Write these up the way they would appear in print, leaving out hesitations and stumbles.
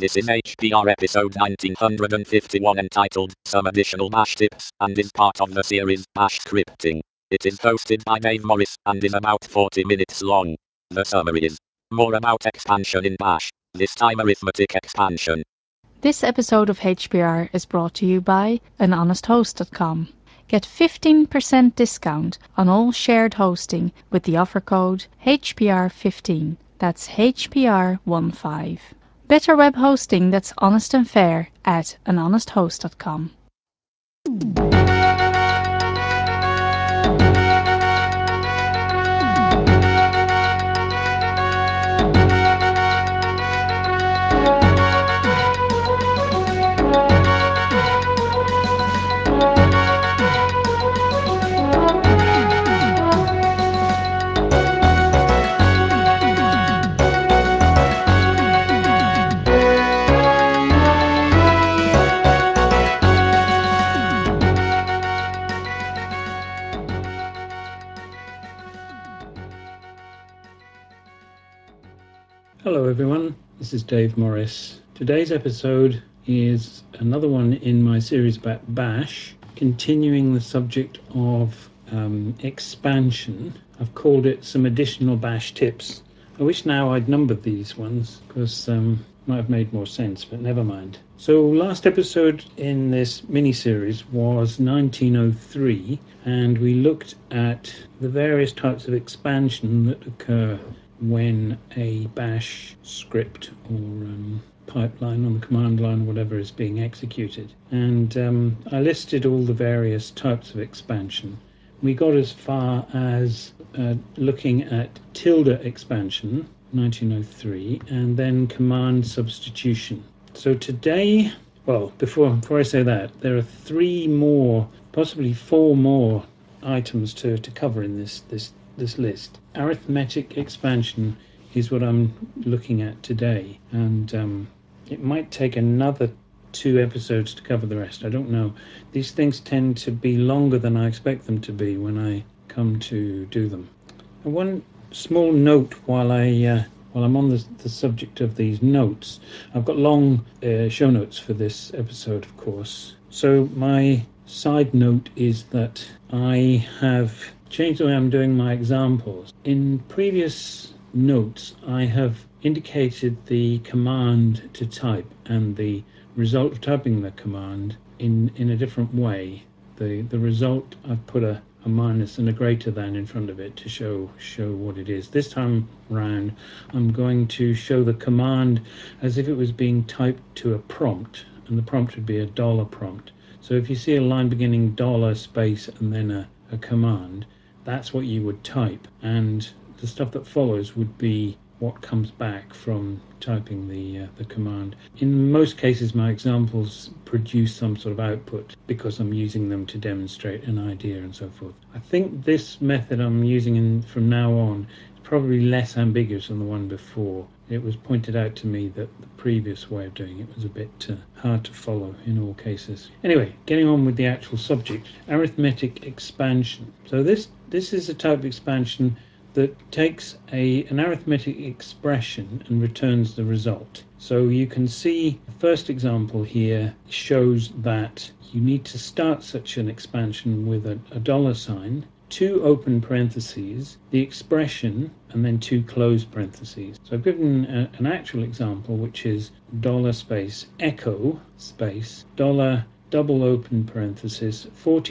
This is HPR episode 1951 entitled Some Additional Bash Tips and is part of the series Bash Scripting. It is hosted by Dave Morris and is about 40 minutes long. The summary is more about expansion in Bash, this time arithmetic expansion. This episode of HPR is brought to you by anhonesthost.com. Get 15% discount on all shared hosting with the offer code HPR15. That's HPR15. Better web hosting that's honest and fair at anhonesthost.com. Hello everyone, this is Dave Morris. Today's episode is another one in my series about Bash, continuing the subject of expansion. I've called it Some Additional Bash Tips. I wish now I'd numbered these ones because might have made more sense, but never mind. So last episode in this mini-series was 1903, and we looked at the various types of expansion that occur when a bash script or pipeline on the command line or whatever is being executed. And I listed all the various types of expansion. We got as far as looking at tilde expansion, 1903, and then command substitution. So today, well, before I say that, there are 3 more, possibly 4 more items to cover in this list. Arithmetic expansion is what I'm looking at today, and it might take another 2 episodes to cover the rest. I don't know. These things tend to be longer than I expect them to be when I come to do them. And one small note while I'm on the subject of these notes. I've got long show notes for this episode, of course. So my side note is that I have changed the way I'm doing my examples. In previous notes, I have indicated the command to type and the result of typing the command in a different way. The result, I've put a minus and a greater than in front of it to show what it is. This time round, I'm going to show the command as if it was being typed to a prompt, and the prompt would be a dollar prompt. So if you see a line beginning dollar space and then a command, that's what you would type, and the stuff that follows would be what comes back from typing the command. In most cases, my examples produce some sort of output because I'm using them to demonstrate an idea and so forth. I think this method I'm using from now on is probably less ambiguous than the one before. It was pointed out to me that the previous way of doing it was a bit hard to follow in all cases. Anyway, getting on with the actual subject, arithmetic expansion. So this is a type of expansion that takes an arithmetic expression and returns the result. So you can see the first example here shows that you need to start such an expansion with a dollar sign, 2 open parentheses, the expression, and then 2 closed parentheses. So I've given an actual example, which is dollar space echo space dollar double open parenthesis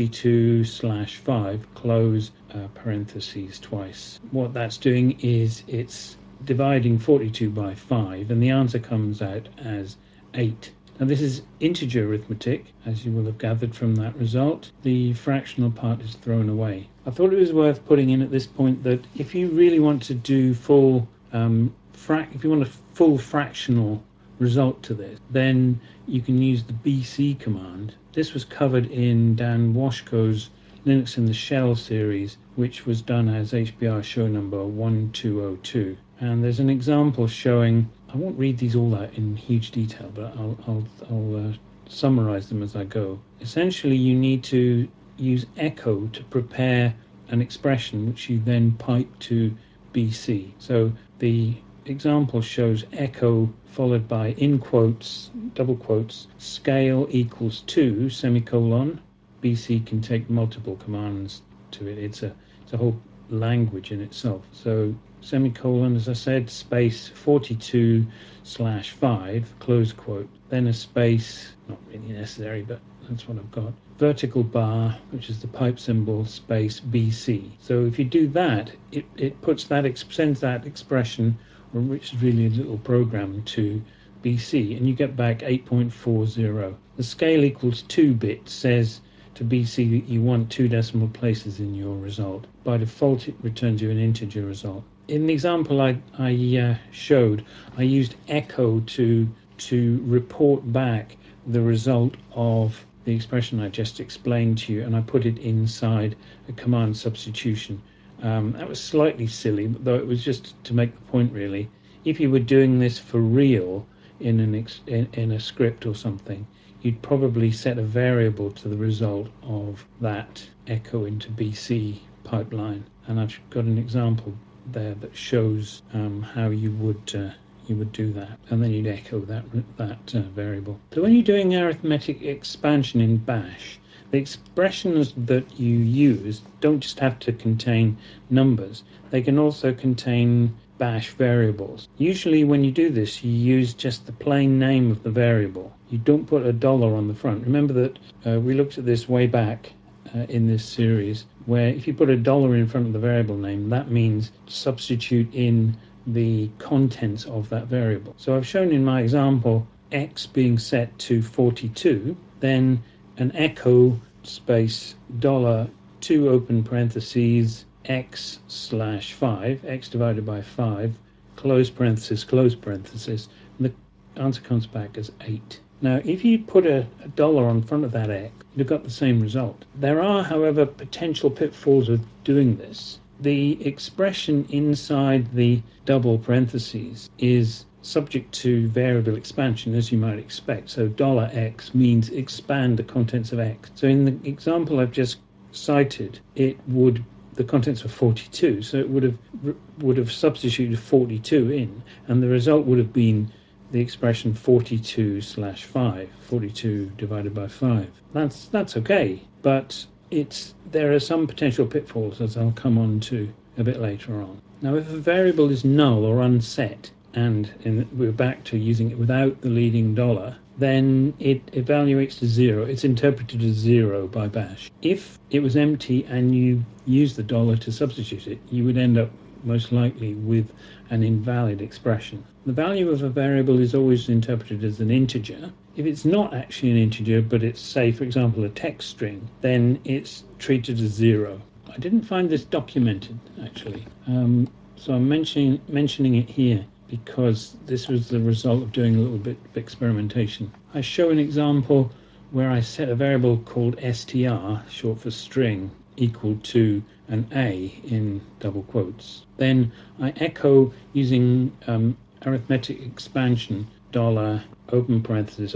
42/5 close parentheses twice. What that's doing is it's dividing 42 by 5, and the answer comes out as 8. Now this is integer arithmetic, as you will have gathered from that result. The fractional part is thrown away. I thought it was worth putting in at this point that if you really want to do if you want a full fractional result to this, then you can use the BC command. This was covered in Dan Washko's Linux in the Shell series, which was done as HPR show number 1202. And there's an example showing, I won't read these all out in huge detail, but I'll summarize them as I go. Essentially, you need to use echo to prepare an expression which you then pipe to BC. So the example shows echo followed by, in quotes, double quotes, scale equals 2, semicolon. BC can take multiple commands to it. It's a whole language in itself. So semicolon, as I said, space 42/5, close quote, then a space, not really necessary, but that's what I've got, vertical bar, which is the pipe symbol, space BC. So if you do that, it puts that, sends that expression, which is really a little program, to BC, and you get back 8.40. The scale equals 2 bit says to BC that you want 2 decimal places in your result. By default, it returns you an integer result. In the example I showed, I used echo to report back the result of the expression I just explained to you, and I put it inside a command substitution. That was slightly silly, though it was just to make the point, really. If you were doing this for real in a script or something, you'd probably set a variable to the result of that echo into BC pipeline. And I've got an example there that shows how you would do that, and then you'd echo that variable. So when you're doing arithmetic expansion in Bash, the expressions that you use don't just have to contain numbers, they can also contain Bash variables. Usually when you do this, you use just the plain name of the variable. You don't put a dollar on the front. Remember that we looked at this way back in this series, where if you put a dollar in front of the variable name, that means substitute in the contents of that variable. So I've shown in my example x being set to 42, then an echo space dollar 2 open parentheses x/5, x divided by 5, close parenthesis, and the answer comes back as 8. Now, if you put a dollar on front of that x, you've got the same result. There are, however, potential pitfalls with doing this. The expression inside the double parentheses is subject to variable expansion, as you might expect. So $x means expand the contents of x. So in the example I've just cited, the contents were 42, so it would have substituted 42 in, and the result would have been the expression 42/5, 42 divided by 5. That's okay, but there are some potential pitfalls, as I'll come on to a bit later on. Now, if a variable is null or unset, and we're back to using it without the leading dollar, then it evaluates to 0. It's interpreted as 0 by Bash. If it was empty and you use the dollar to substitute it, you would end up most likely with an invalid expression. The value of a variable is always interpreted as an integer. If it's not actually an integer, but it's, say, for example, a text string, then it's treated as 0. I didn't find this documented, actually, so I'm mentioning it here because this was the result of doing a little bit of experimentation. I show an example where I set a variable called str, short for string, equal to an A in double quotes. Then I echo using arithmetic expansion, dollar, open parenthesis,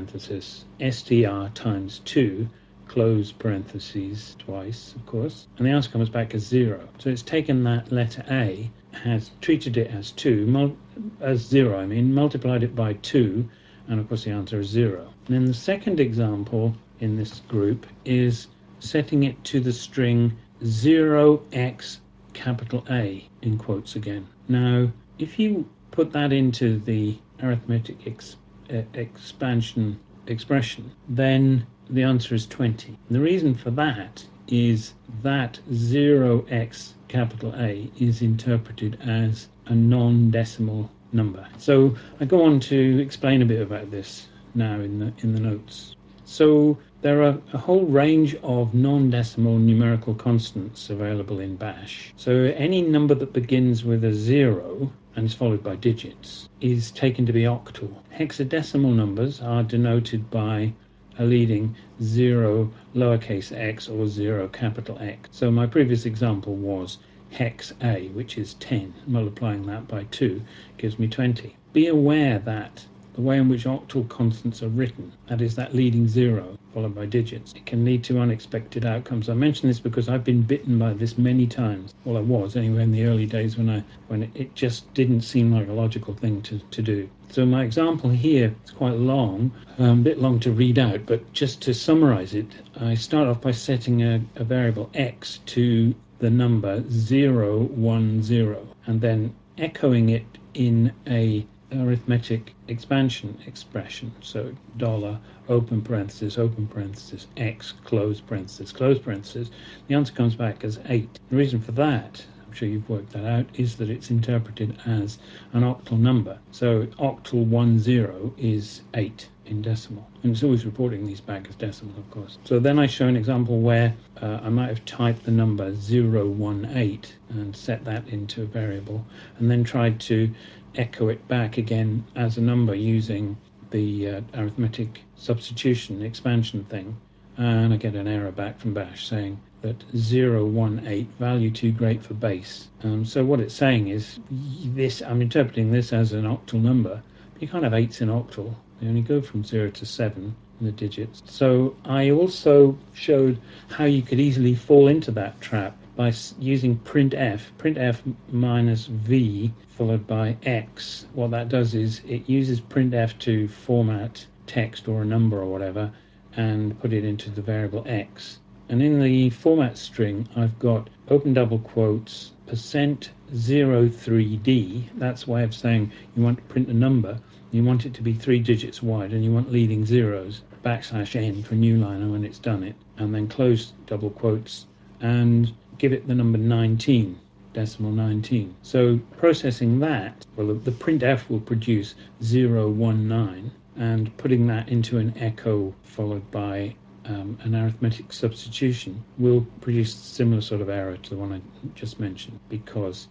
str times 2, close parentheses twice, of course, and the answer comes back as 0. So it's taken that letter A, has treated it as 0, multiplied it by 2, and of course the answer is 0. And then the second example in this group is setting it to the string 0x capital A, in quotes again. Now, if you put that into the arithmetic expansion expression, then the answer is 20. And the reason for that is that 0x capital A is interpreted as a non-decimal number. So I go on to explain a bit about this now in the notes. So there are a whole range of non-decimal numerical constants available in Bash. So any number that begins with a 0 and is followed by digits is taken to be octal. Hexadecimal numbers are denoted by a leading 0 lowercase x or 0 capital X. So my previous example was hex A, which is 10. Multiplying that by 2 gives me 20. Be aware that the way in which octal constants are written, that is, that leading 0, followed by digits. It can lead to unexpected outcomes. I mention this because I've been bitten by this many times. Well, I was anyway in the early days when it just didn't seem like a logical thing to do. So my example here is quite long, a bit long to read out, but just to summarize it, I start off by setting a variable x to the number 0, 1, 0, and then echoing it in a arithmetic expansion expression. So dollar, open parenthesis, x, close parenthesis. The answer comes back as 8. The reason for that, I'm sure you've worked that out, is that it's interpreted as an octal number. So octal 10 is 8 in decimal. And it's always reporting these back as decimal, of course. So then I show an example where I might have typed the number 018 and set that into a variable, and then tried to echo it back again as a number using the arithmetic substitution expansion thing, and I get an error back from Bash saying that 018 value too great for base. So what it's saying is this, I'm interpreting this as an octal number, but you can't have 8s in octal. They only go from 0 to 7 in the digits. So I also showed how you could easily fall into that trap by using printf minus v followed by x. What that does is it uses printf to format text or a number or whatever and put it into the variable x. And in the format string, I've got open double quotes %03d. That's a way of saying you want to print a number. You want it to be 3 digits wide, and you want leading zeros. \n for new liner when it's done it, and then close double quotes and give it the number 19, decimal 19. So processing that, well, the printf will produce 019, and putting that into an echo followed by an arithmetic substitution will produce a similar sort of error to the one I just mentioned, because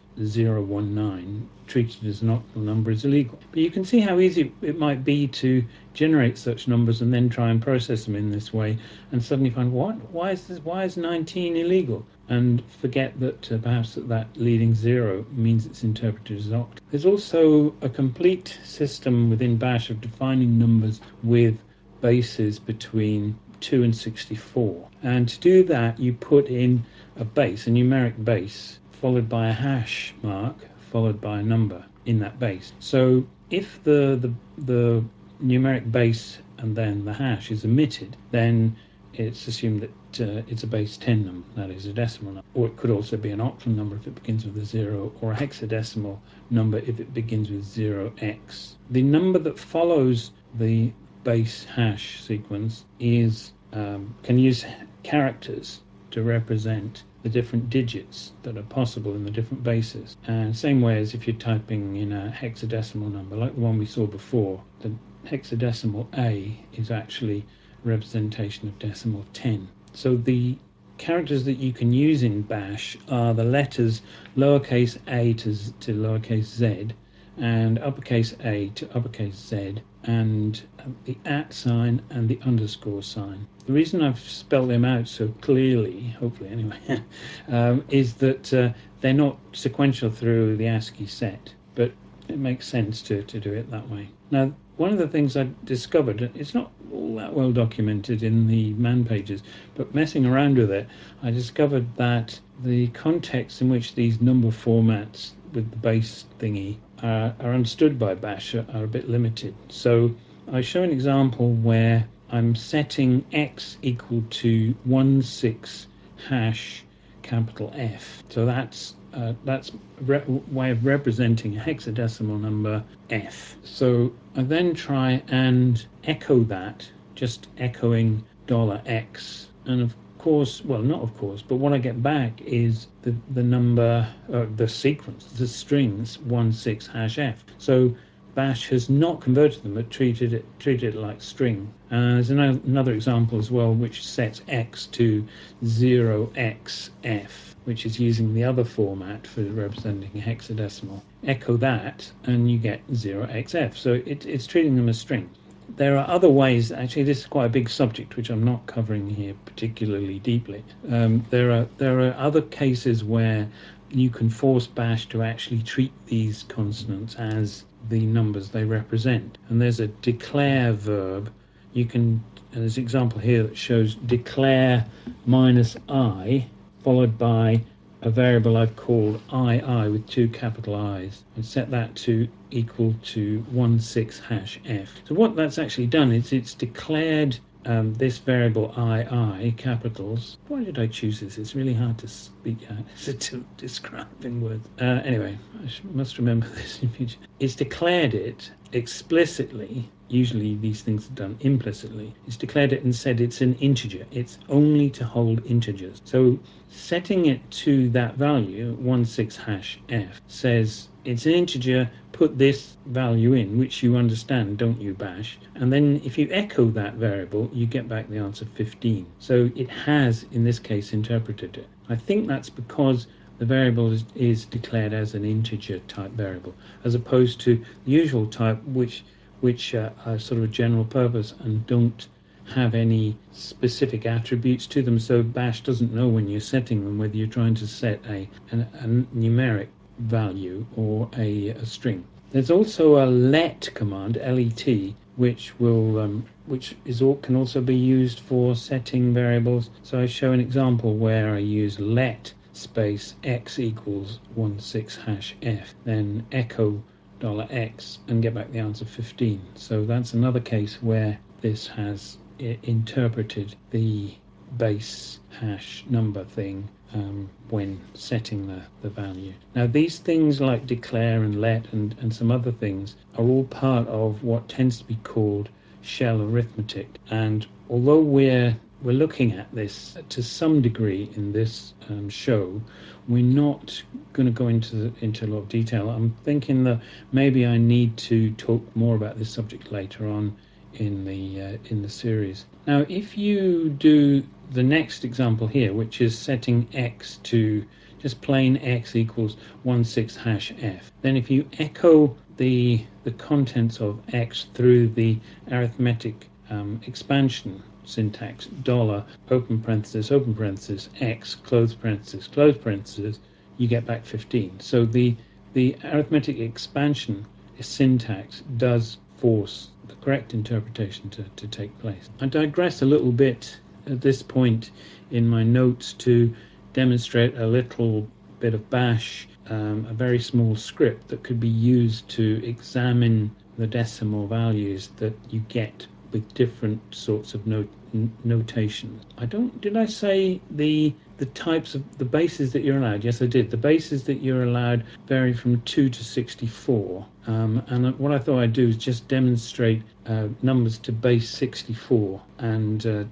019 treated as an octal number is illegal. But you can see how easy it might be to generate such numbers and then try and process them in this way, and suddenly find why is 19 illegal, and forget that perhaps that leading 0 means it's interpreted as octal. There's also a complete system within Bash of defining numbers with bases between 2 and 64, and to do that you put in a base, a numeric base, followed by a hash mark followed by a number in that base. So if the numeric base and then the hash is omitted, then it's assumed that it's a base 10 number, that is a decimal number. Or it could also be an octal number if it begins with a 0, or a hexadecimal number if it begins with 0x. The number that follows the base hash sequence is can use characters to represent the different digits that are possible in the different bases. And same way as if you're typing in a hexadecimal number, like the one we saw before, the hexadecimal A is actually a representation of decimal 10. So the characters that you can use in Bash are the letters lowercase a to lowercase z, and uppercase A to uppercase Z, and the @ sign and the underscore sign. The reason I've spelled them out so clearly, hopefully anyway, is that they're not sequential through the ASCII set, but it makes sense to do it that way. Now, one of the things I discovered, it's not all that well documented in the man pages, but messing around with it, I discovered that the context in which these number formats with the base thingy are understood by Bash are a bit limited. So I show an example where I'm setting x equal to 16 hash capital F. So that's a way of representing a hexadecimal number F. So I then try and echo that, just echoing $x, and of course, well, not of course, but what I get back is the number, the sequence, the strings 16 hash F. So Bash has not converted them, but treated it like string. There's another example as well, which sets x to 0xf, which is using the other format for representing a hexadecimal. Echo that, and you get 0xf. So it's treating them as string. There are other ways, actually this is quite a big subject which I'm not covering here particularly deeply. There are other cases where you can force Bash to actually treat these consonants as the numbers they represent. And there's a declare verb you can, and there's an example here that shows declare minus I followed by a variable I've called II with two capital I's, and set that to equal to 16 hash F. So what that's actually done is it's declared this variable II capitals. Why did I choose this? It's really hard to speak to describe in words. Anyway, must remember this in future. It's declared it explicitly. Usually these things are done implicitly. It's declared it and said it's an integer. It's only to hold integers. So setting it to that value, 16 hash F, says it's an integer, put this value in, which you understand, don't you, Bash? And then if you echo that variable, you get back the answer 15. So it has, in this case, interpreted it. I think that's because the variable is declared as an integer type variable, as opposed to the usual type, which are sort of a general purpose and don't have any specific attributes to them. So Bash doesn't know when you're setting them whether you're trying to set a numeric value or a string. There's also a let command, let, which can also be used for setting variables. So I show an example where I use let space x equals 16 hash f, then echo $x and get back the answer 15. So that's another case where this has interpreted the base hash number thing when setting the value. Now these things like declare and let and some other things are all part of what tends to be called shell arithmetic, and although we're looking at this to some degree in this show, we're not going to go into a lot of detail. I'm thinking that maybe I need to talk more about this subject later on in the series. Now, if you do the next example here, which is setting x to just plain x equals 16 hash f, then if you echo the contents of x through the arithmetic expansion syntax, dollar open parenthesis x close parenthesis, you get back 15. So the arithmetic expansion syntax does force the correct interpretation to take place. I digress a little bit at this point in my notes to demonstrate a little bit of Bash, a very small script that could be used to examine the decimal values that you get with different sorts of notations. Did I say the types of the bases that you're allowed? Yes, I did. The bases that you're allowed vary from 2 to 64. And what I thought I'd do is just demonstrate numbers to base 64 and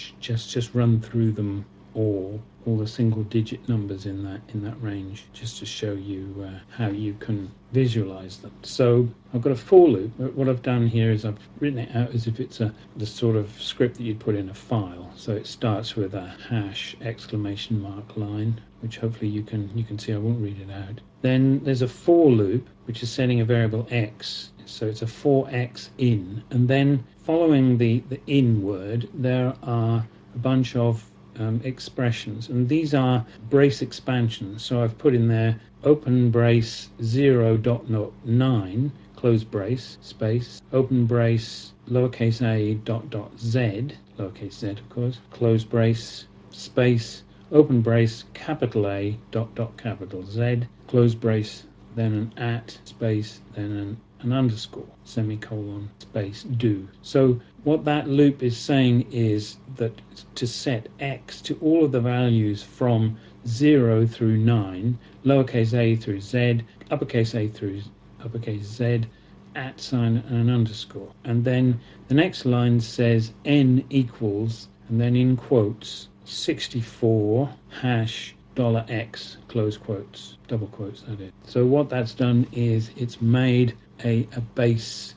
just run through them all the single digit numbers in that range, just to show you how you can visualize them. So I've got a for loop. What I've done here is I've written it out as if it's the sort of script that you'd put in a file. So it starts with a hash exclamation mark line, which hopefully you can see. I won't read it out. Then there's a for loop, which is setting a variable x. So it's a for x in, and then following the in word, there are a bunch of expressions, and these are brace expansions. So I've put in there open brace 0.9 close brace space open brace lowercase a z, lowercase z of course, close brace space open brace capital A capital Z, close brace, then an at space, then an underscore, semicolon, space, do. So what that loop is saying is that to set x to all of the values from 0 through 9, lowercase a through z, uppercase a through uppercase z, at sign and an underscore. And then the next line says n equals, and then in quotes, 64 hash $x, close quotes, double quotes, that is. So what that's done is it's made a base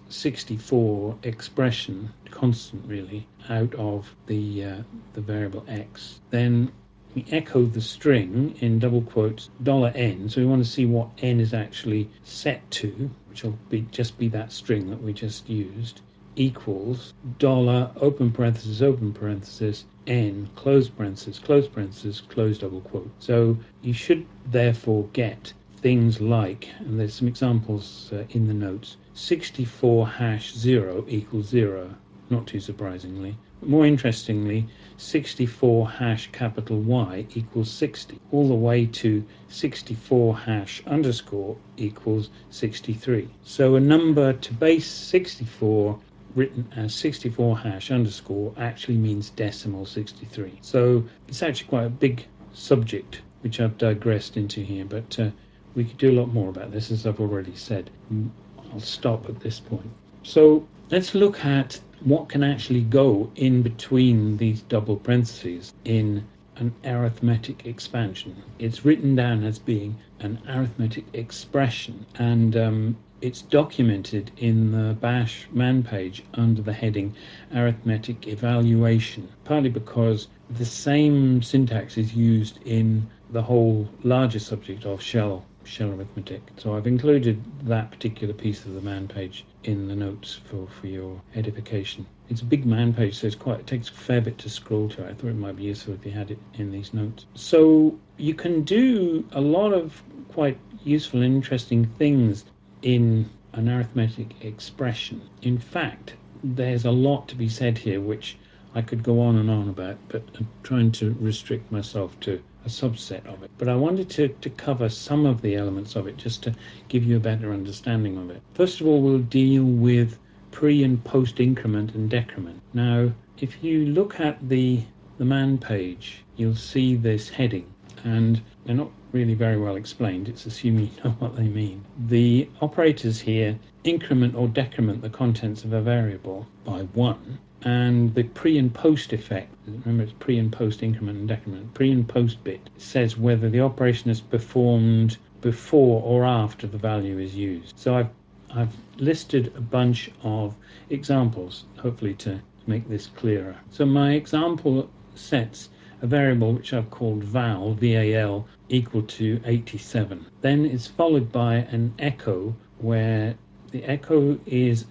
64 expression, constant really, out of the variable x. Then we echo the string in double quotes $n, so we want to see what n is actually set to, which will just be that string that we just used, equals dollar open parenthesis n close parenthesis close double quote. So you should therefore get things like, and there's some examples in the notes, 64 hash 0 equals 0, not too surprisingly. More interestingly, 64 hash capital Y equals 60, all the way to 64 hash underscore equals 63. So a number to base 64 written as 64 hash underscore actually means decimal 63. So it's actually quite a big subject which I've digressed into here, but we could do a lot more about this, as I've already said. I'll stop at this point. So let's look at what can actually go in between these double parentheses in an arithmetic expansion. It's written down as being an arithmetic expression, and it's documented in the Bash man page under the heading arithmetic evaluation, partly because the same syntax is used in the whole larger subject of shell arithmetic. So I've included that particular piece of the man page in the notes for your edification. It's a big man page, so it takes a fair bit to scroll to. I thought it might be useful if you had it in these notes. So you can do a lot of quite useful and interesting things in an arithmetic expression. In fact, there's a lot to be said here which I could go on and on about, but I'm trying to restrict myself to a subset of it. But I wanted to cover some of the elements of it just to give you a better understanding of it. First of all, we'll deal with pre and post increment and decrement. Now, if you look at the man page, you'll see this heading, and they're not really very well explained. It's assuming you know what they mean. The operators here increment or decrement the contents of a variable by 1, and the pre and post effect, remember it's pre and post increment and decrement, pre and post bit says whether the operation is performed before or after the value is used. So I've listed a bunch of examples, hopefully to make this clearer. So my example sets a variable which I've called val, V-A-L, equal to 87. Then it's followed by an echo where the echo is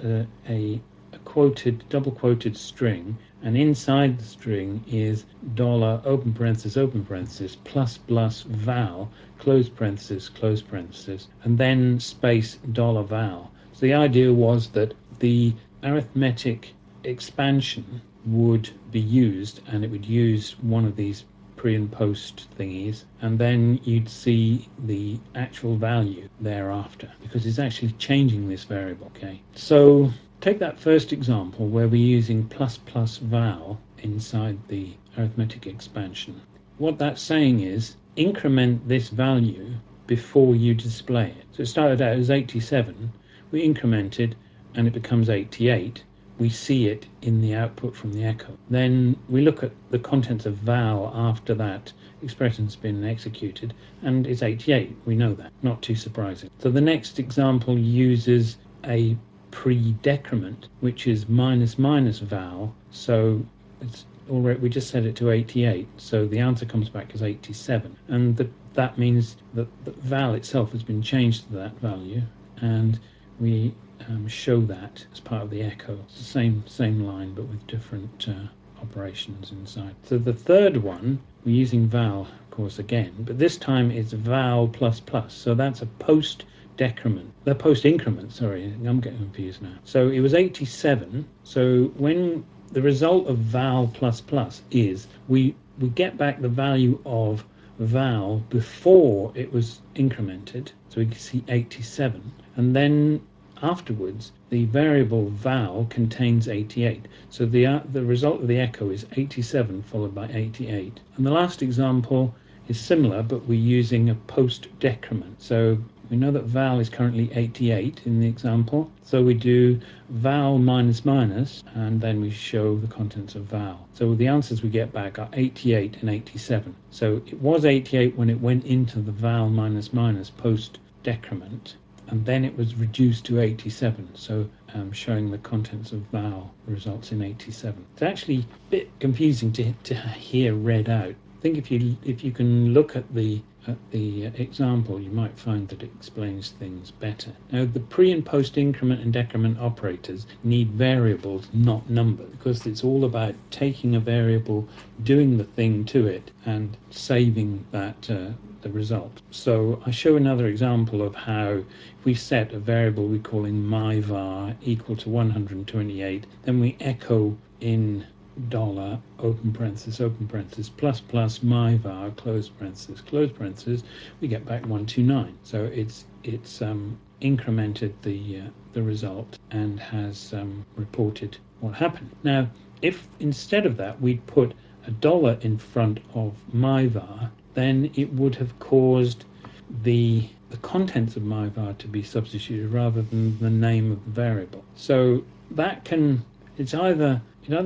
a quoted, double quoted string, and inside the string is dollar open parenthesis plus plus val close parenthesis, and then space dollar val. So the idea was that the arithmetic expansion would be used, and it would use one of these pre and post thingies, and then you'd see the actual value thereafter, because it's actually changing this variable. Okay, so take that first example where we're using plus plus val inside the arithmetic expansion. What that's saying is increment this value before you display it. So it started out as 87, we incremented and it becomes 88. We see it in the output from the echo. Then we look at the contents of val after that expression's been executed, and it's 88. We know that, not too surprising. So the next example uses a pre-decrement, which is minus minus val. So it's already, we just set it to 88, so the answer comes back as 87, and that means that the val itself has been changed to that value, and we show that as part of the echo. It's the same line but with different operations inside. So the third one, we're using val, of course, again, but this time it's val plus plus, so that's a post decrement, the post increment, sorry, I'm getting confused now. So it was 87, so when the result of val plus plus is we get back the value of val before it was incremented, so we can see 87, and then afterwards the variable val contains 88, so the result of the echo is 87 followed by 88. And the last example is similar, but we're using a post decrement. So we know that val is currently 88 in the example, so we do val minus minus, and then we show the contents of val. So the answers we get back are 88 and 87. So it was 88 when it went into the val minus minus post decrement, and then it was reduced to 87, so showing the contents of val results in 87. It's actually a bit confusing to hear read out. I think if you can look at the example, you might find that it explains things better. Now, the pre and post increment and decrement operators need variables, not numbers, because it's all about taking a variable, doing the thing to it, and saving that the result. So I show another example of how if we set a variable we're calling myvar equal to 128, then we echo in dollar open parenthesis plus plus myvar close parenthesis, we get back 129. So it's incremented the result and has reported what happened. Now, if instead of that we'd put a dollar in front of myvar, then it would have caused the contents of myvar to be substituted rather than the name of the variable. So that can it's either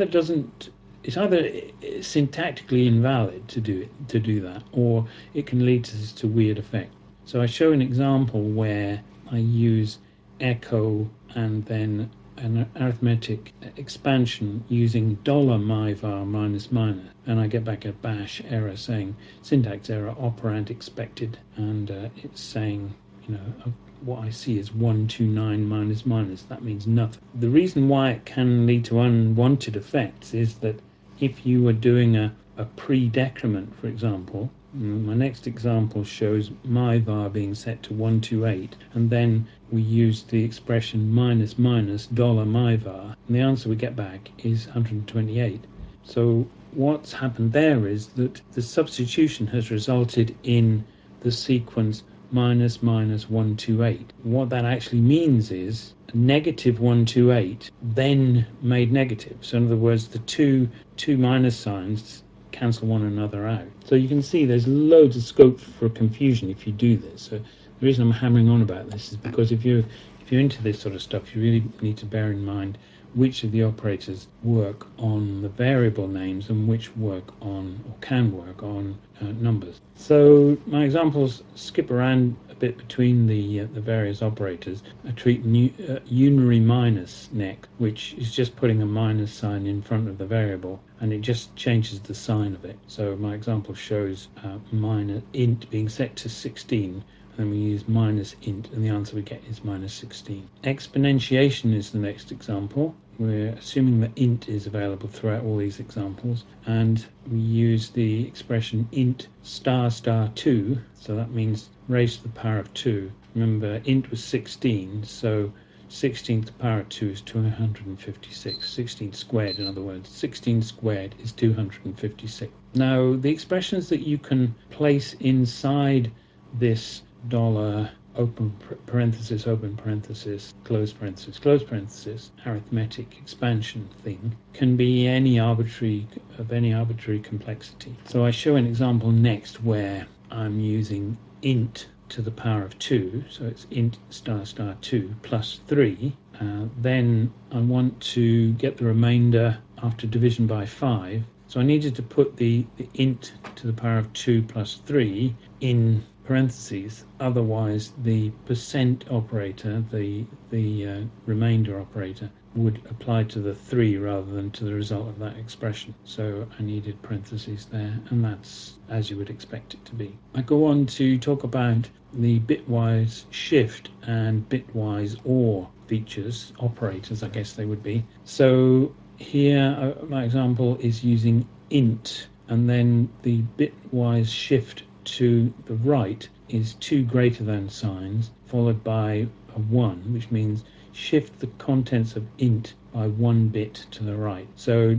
syntactically invalid to do that, or it can lead to weird effects. So I show an example where I use echo and then an arithmetic expansion using $myvar minus minus, and I get back a bash error saying syntax error operand expected, and it's saying, what I see is 129 minus minus. That means nothing. The reason why it can lead to unwanted effects is that if you were doing a pre-decrement, for example, my next example shows myvar being set to 128, and then we use the expression minus minus $myvar, and the answer we get back is 128. So what's happened there is that the substitution has resulted in the sequence minus minus 128. What that actually means is negative 128 then made negative. So in other words, the two minus signs cancel one another out. So you can see there's loads of scope for confusion if you do this. So the reason I'm hammering on about this is because if you're into this sort of stuff, you really need to bear in mind which of the operators work on the variable names and which work on, or can work on, numbers. So my examples skip around a bit between the various operators. I treat unary minus next, which is just putting a minus sign in front of the variable, and it just changes the sign of it. So my example shows minus int being set to 16, and we use minus int, and the answer we get is minus 16. Exponentiation is the next example. We're assuming that int is available throughout all these examples, and we use the expression int star star 2, so that means raised to the power of 2. Remember, int was 16, so 16 to the power of 2 is 256. 16 squared, in other words. 16 squared is 256. Now, the expressions that you can place inside this dollar open parenthesis, close parenthesis, arithmetic expansion thing can be any arbitrary complexity. So I show an example next where I'm using int to the power of 2, so it's int star star 2 plus 3. Then I want to get the remainder after division by 5. So I needed to put the int to the power of 2 plus 3 in parentheses, otherwise the percent operator, the remainder operator, would apply to the 3 rather than to the result of that expression. So I needed parentheses there, and that's as you would expect it to be. I go on to talk about the bitwise shift and bitwise OR features, operators I guess they would be. So here my example is using int, and then the bitwise shift to the right is 2 greater than signs followed by a 1, which means shift the contents of int by 1 bit to the right. So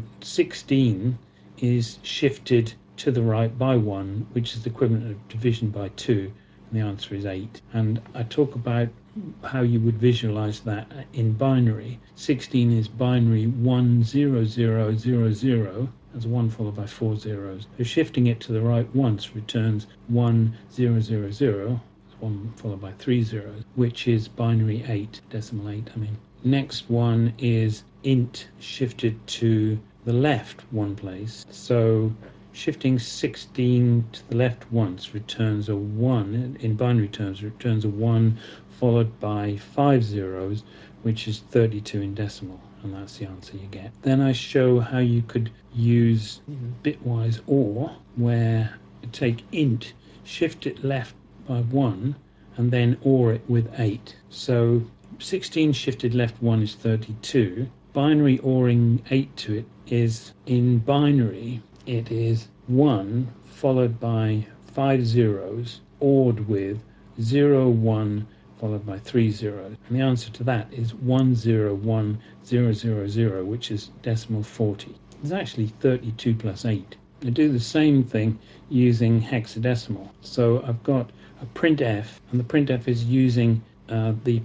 16 is shifted to the right by 1, which is the equivalent of division by 2, and the answer is 8. And I talk about how you would visualize that in binary. 16 is binary 10000. That's 1 followed by 4 zeros. So shifting it to the right once returns 1000. 1 followed by 3 zeros, which is binary 8, decimal 8, I mean. Next one is int shifted to the left one place. So shifting 16 to the left once returns a 1. In binary terms, returns a 1 followed by 5 zeros, which is 32 in decimal, and that's the answer you get. Then I show how you could use bitwise OR, where you take int, shift it left by 1, and then OR it with 8. So 16 shifted left 1 is 32. Binary ORing 8 to it is, in binary, it is 1 followed by 5 zeros, ORed with 0, 1, followed by 3 zeros. And the answer to that is 101000, which is decimal 40. It's actually 32 plus 8. I do the same thing using hexadecimal. So I've got a printf, and the printf is using the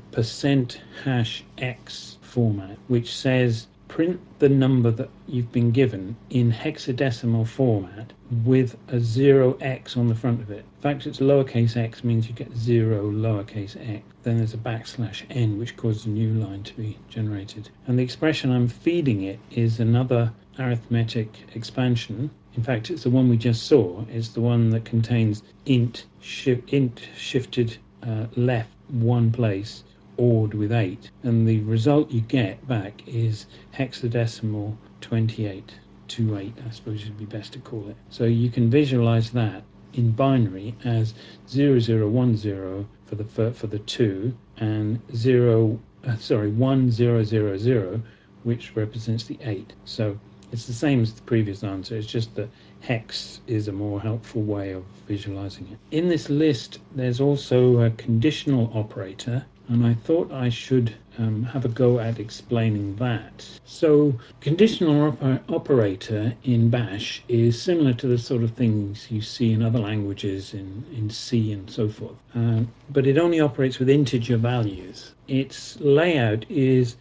%#x format, which says print the number that you've been given in hexadecimal format with a 0x on the front of it. In fact, it's lowercase x means you get 0 lowercase x. Then there's a \n, which causes a new line to be generated. And the expression I'm feeding it is another arithmetic expansion. In fact, it's the one we just saw. It's the one that contains int shifted left one place, ORed with 8, and the result you get back is hexadecimal 2828, I suppose would be best to call it. So you can visualize that in binary as 0010 for the 2 and 1000, which represents the 8. So it's the same as the previous answer, it's just that hex is a more helpful way of visualizing it. In this list, there's also a conditional operator, and I thought I should have a go at explaining that. So, conditional operator in Bash is similar to the sort of things you see in other languages, in C and so forth, but it only operates with integer values. Its layout is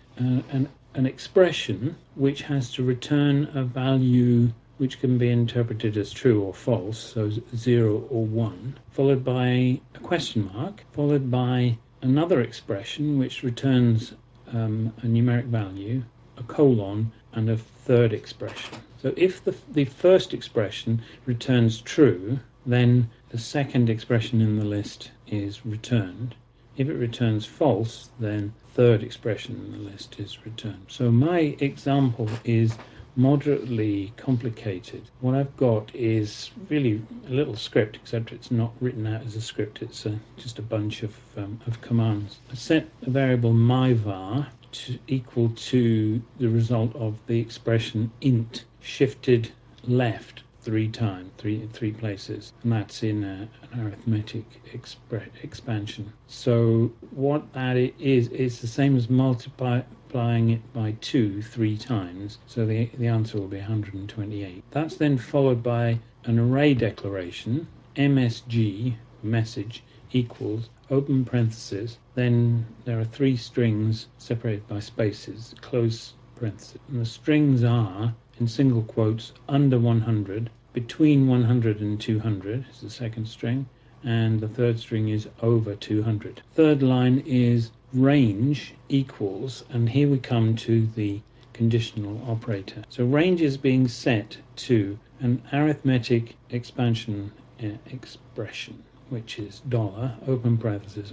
an expression which has to return a value which can be interpreted as true or false, so 0 or 1, followed by a question mark, followed by another expression which returns a numeric value, a colon, and a third expression. So if the first expression returns true, then the second expression in the list is returned. If it returns false, then third expression in the list is returned. So my example is moderately complicated. What I've got is really a little script, except it's not written out as a script. It's just a bunch of commands. I set a variable myvar equal to the result of the expression int shifted left 3 times, three places, and that's in an arithmetic expansion. So what that is the same as multiplying it by 2 3 times, so the answer will be 128. That's then followed by an array declaration, msg, message, equals, open parentheses, then there are 3 strings separated by spaces, close parentheses, and the strings are, in single quotes, under 100, between 100 and 200 is the second string, and the third string is over 200. Third line is range equals, and here we come to the conditional operator. So range is being set to an arithmetic expansion expression, which is $, open parentheses,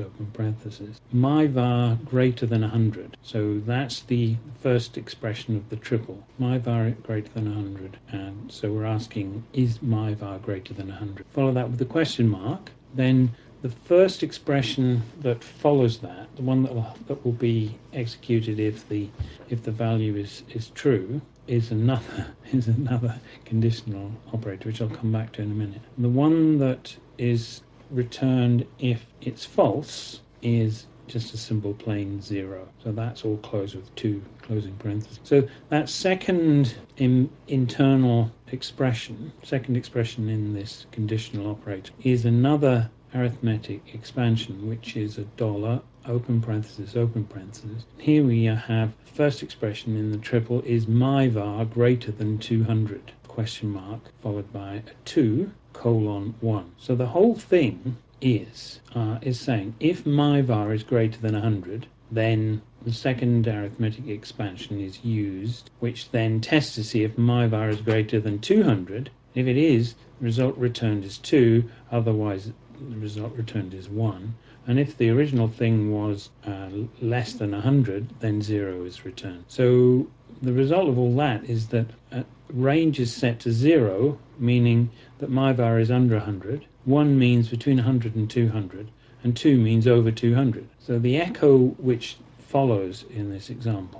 myvar greater than 100. So that's the first expression of the triple, myvar greater than 100. And so we're asking, is myvar greater than 100? Follow that with a question mark. Then the first expression that follows that, the one that will be executed if the value is true, is another conditional operator, which I'll come back to in a minute. The one that is returned if it's false is just a simple plain 0. So that's all closed with 2 closing parentheses. So that second internal expression, second expression in this conditional operator, is another arithmetic expansion, which is $, open parentheses, open parentheses. Here we have first expression in the triple is myvar greater than 200, question mark, followed by a 2, colon 1. So the whole thing is saying if myvar is greater than 100, then the second arithmetic expansion is used, which then tests to see if myvar is greater than 200. If it is, the result returned is 2, otherwise the result returned is 1. And if the original thing was less than 100, then 0 is returned. So the result of all that is that range is set to 0, meaning that myvar is under 100. 1 means between 100 and 200, and 2 means over 200. So the echo which follows in this example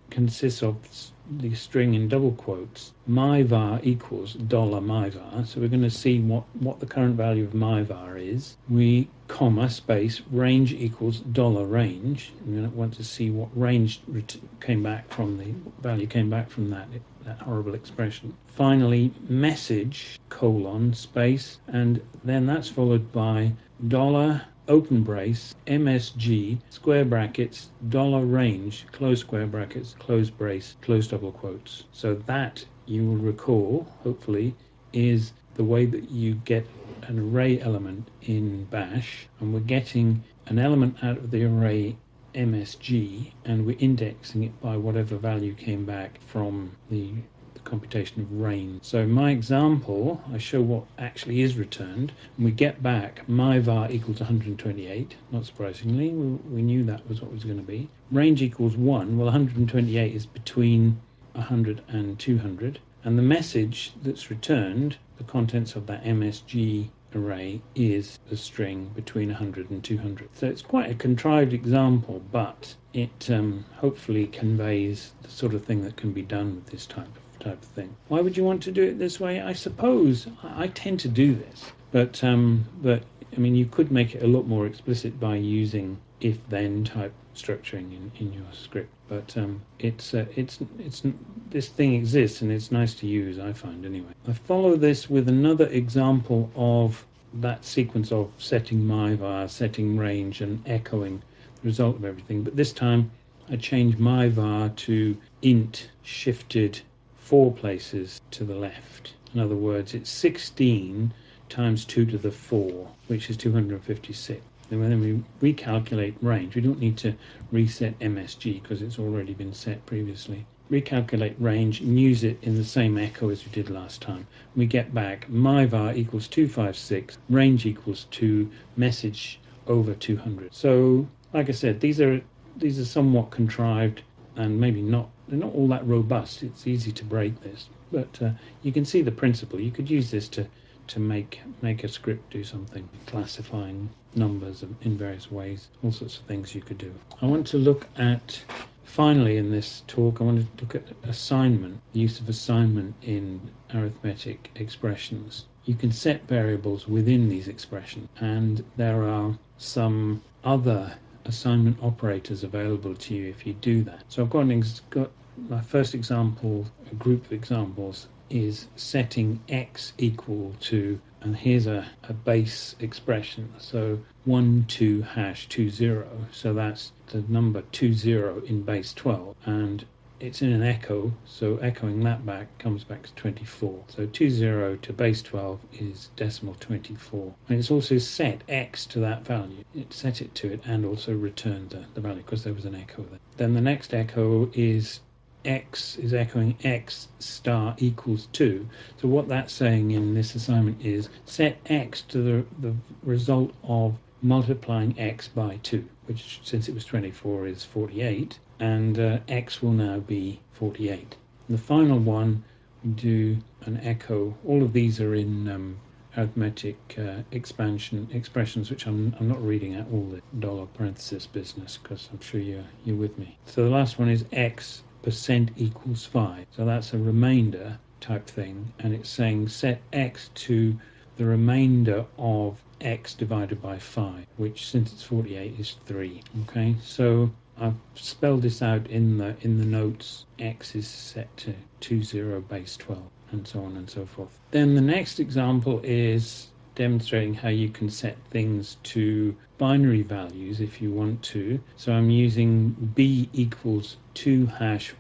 consists of the string in double quotes, myvar equals $myvar. So we're going to see what the current value of myvar is. We comma space range equals $range. We're going to want to see what range came back from the value came back from that horrible expression. Finally, message colon space, and then that's followed by dollar open brace MSG square brackets $range close square brackets close brace close double quotes. So that, you will recall, hopefully, is the way that you get an array element in Bash, and we're getting an element out of the array MSG, and we're indexing it by whatever value came back from the computation of range. So in my example, I show what actually is returned, and we get back myvar equals 128. Not surprisingly, we knew that was what was going to be. Range equals 1. Well, 128 is between 100 and 200. And the message that's returned, the contents of that MSG array, is the string between 100 and 200. So it's quite a contrived example, but it hopefully conveys the sort of thing that can be done with this type of thing. Why would you want to do it this way? I suppose I tend to do this, but I mean, you could make it a lot more explicit by using if-then type structuring in your script. But it's this thing exists, and it's nice to use, I find anyway. I follow this with another example of that sequence of setting myvar, setting range, and echoing the result of everything. But this time I change myvar to int shifted 4 places to the left. In other words, it's 16 times 2 to the 4, which is 256. And when we recalculate range, we don't need to reset MSG because it's already been set previously. Recalculate range and use it in the same echo as we did last time. We get back myvar equals 256, range equals 2, message over 200. So, like I said, these are somewhat contrived, and maybe they're not all that robust. It's easy to break this, but you can see the principle. You could use this to make a script do something, classifying numbers in various ways, all sorts of things you could do. I want to look at, finally in this talk, I want to look at assignment, the use of assignment in arithmetic expressions. You can set variables within these expressions, and there are some other assignment operators available to you if you do that. So I've got my first example, a group of examples, is setting x equal to, and here's a base expression, so 12 hash 20, so that's the number 20 in base 12, and it's in an echo, so echoing that back comes back to 24. So 20 to base 12 is decimal 24. And it's also set x to that value. It set it to it and also returned the value because there was an echo there. Then the next echo is x is echoing x star equals 2. So what that's saying in this assignment is set x to the result of multiplying x by 2, which, since it was 24, is 48, and x will now be 48. And the final one, we do an echo. All of these are in arithmetic expressions, which I'm not reading out all the dollar parenthesis business because I'm sure you're with me. So the last one is x % equals 5. So that's a remainder type thing, and it's saying set x to the remainder of x divided by 5, which, since it's 48, is 3. Okay, so I've spelled this out in the notes. X is set to 20 base 12, and so on and so forth. Then the next example is demonstrating how you can set things to binary values if you want to. So I'm using b equals 2 hash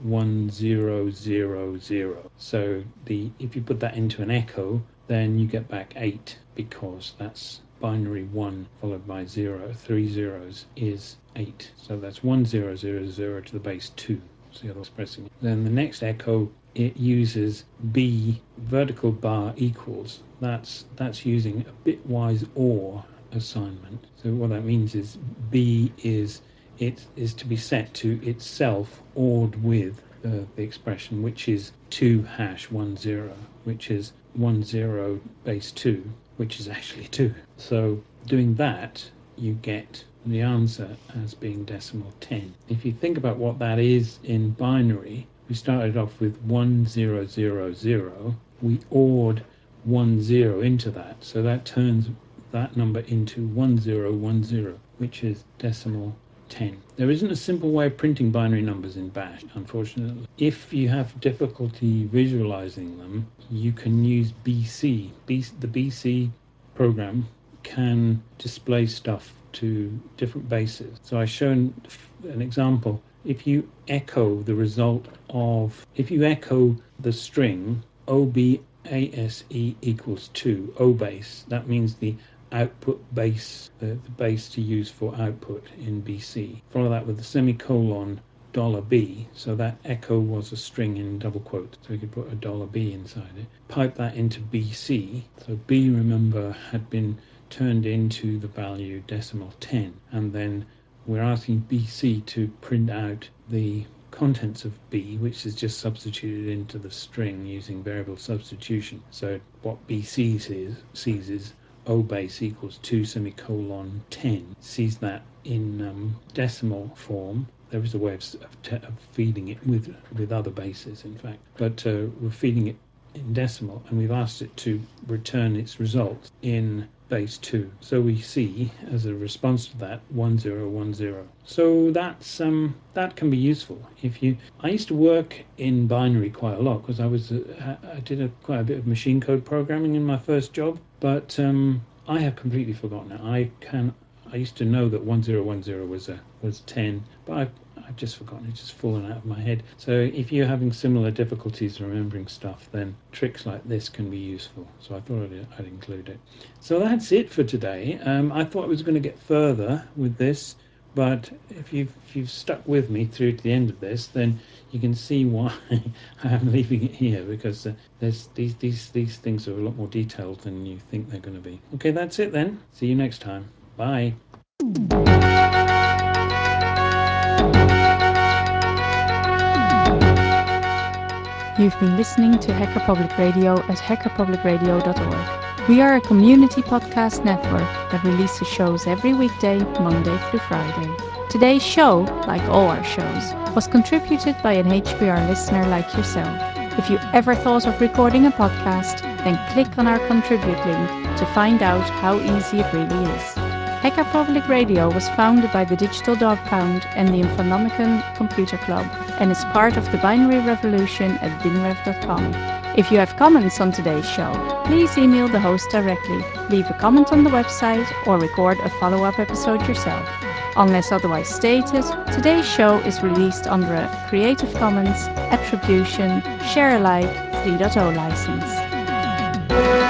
1000. So if you put that into an echo, then you get back 8, because that's binary 1 followed by 0. 3 zeros is 8. So that's 1000 to the base 2. So you're expressing it. Then the next echo, it uses b vertical bar equals. That's using a bitwise OR assignment. So what that means is b is to be set to itself ORed with the expression, which is 2 hash 10, which is 10 base 2, which is actually 2. So doing that, you get the answer as being decimal 10. If you think about what that is in binary, we started off with 1000. We ORed 10 into that, so that turns that number into 1010, which is decimal 10. There isn't a simple way of printing binary numbers in Bash, unfortunately. If you have difficulty visualizing them, you can use BC. The BC program can display stuff to different bases. So I've shown an example. If you echo the string OBASE equals 2, O base, that means the output base, the base to use for output in BC. Follow that with a semicolon $B, so that echo was a string in double quotes, so we could put a $B inside it. Pipe that into BC, so B, remember, had been turned into the value decimal 10, and then we're asking BC to print out the contents of B, which is just substituted into the string using variable substitution. So what BC sees is O base equals 2 semicolon 10, sees that in decimal form. There is a way of feeding it with other bases, in fact, but we're feeding it in decimal, and we've asked it to return its results in base 2. So we see, as a response to that, 1010. So that can be useful. I used to work in binary quite a lot because I did quite a bit of machine code programming in my first job, but I have completely forgotten it. I used to know that 1010 was 10, but I've just forgotten. It's just fallen out of my head. So if you're having similar difficulties remembering stuff, then tricks like this can be useful. So I thought I'd include it. So that's it for today. I thought I was going to get further with this, but if you've stuck with me through to the end of this, then you can see why I'm leaving it here, because these things are a lot more detailed than you think they're going to be. Okay, that's it then. See you next time. Bye. You've been listening to Hacker Public Radio at hackerpublicradio.org. We are a community podcast network that releases shows every weekday, Monday through Friday. Today's show, like all our shows, was contributed by an HPR listener like yourself. If you ever thought of recording a podcast, then click on our contribute link to find out how easy it really is. Hacker Public Radio was founded by the Digital Dog Pound and the Infonomicon Computer Club and is part of the binary revolution at binrev.com. If you have comments on today's show, please email the host directly, leave a comment on the website, or record a follow-up episode yourself. Unless otherwise stated, today's show is released under a Creative Commons Attribution Share Alike 3.0 license.